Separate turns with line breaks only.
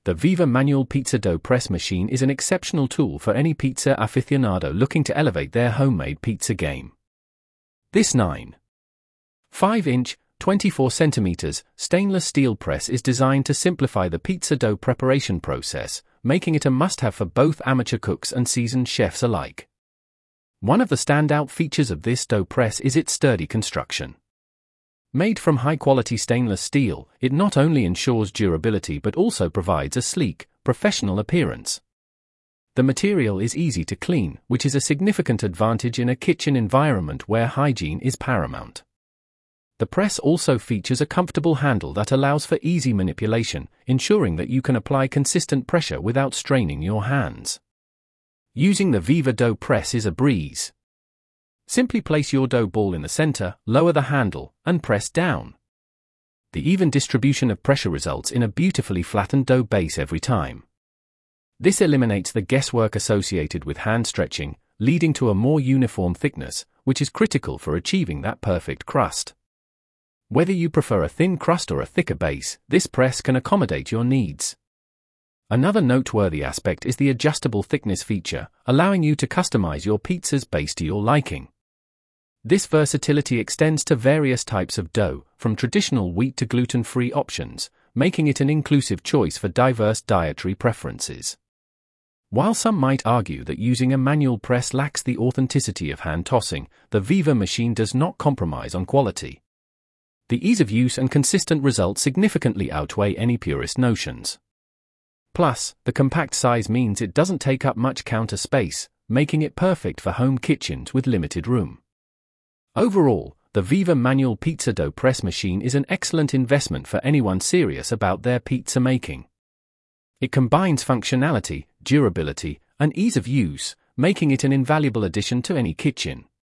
The Viva Manual Pizza Dough Press Machine is an exceptional tool for any pizza aficionado looking to elevate their homemade pizza game. This 9.5-inch, 24 centimeters stainless steel press is designed to simplify the pizza dough preparation process, making it a must-have for both amateur cooks and seasoned chefs alike. One of the standout features of this dough press is its sturdy construction. Made from high-quality stainless steel, it not only ensures durability but also provides a sleek, professional appearance. The material is easy to clean, which is a significant advantage in a kitchen environment where hygiene is paramount. The press also features a comfortable handle that allows for easy manipulation, ensuring that you can apply consistent pressure without straining your hands. Using the Viva Dough Press is a breeze. Simply place your dough ball in the center, lower the handle, and press down. The even distribution of pressure results in a beautifully flattened dough base every time. This eliminates the guesswork associated with hand stretching, leading to a more uniform thickness, which is critical for achieving that perfect crust. Whether you prefer a thin crust or a thicker base, this press can accommodate your needs. Another noteworthy aspect is the adjustable thickness feature, allowing you to customize your pizza's base to your liking. This versatility extends to various types of dough, from traditional wheat to gluten-free options, making it an inclusive choice for diverse dietary preferences. While some might argue that using a manual press lacks the authenticity of hand tossing, the Viva machine does not compromise on quality. The ease of use and consistent results significantly outweigh any purist notions. Plus, the compact size means it doesn't take up much counter space, making it perfect for home kitchens with limited room. Overall, the Viva Manual Pizza Dough Press Machine is an excellent investment for anyone serious about their pizza making. It combines functionality, durability, and ease of use, making it an invaluable addition to any kitchen.